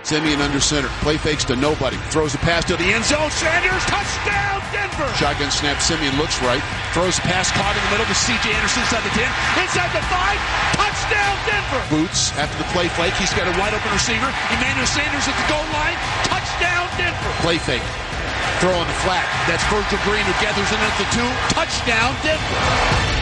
Simeon under center. Play fakes to nobody. Throws a pass to the end zone. Sanders, touchdown, Denver. Shotgun snap. Simeon looks right. Throws a pass caught in the middle to C.J. Anderson inside the 10. Inside the 5. Touchdown, Denver. Boots after the play fake. He's got a wide open receiver. Emmanuel Sanders at the goal line. Touchdown, Denver. Play fake. Throw on the flat. That's Virgil Green who gathers in at the 2. Touchdown, Denver.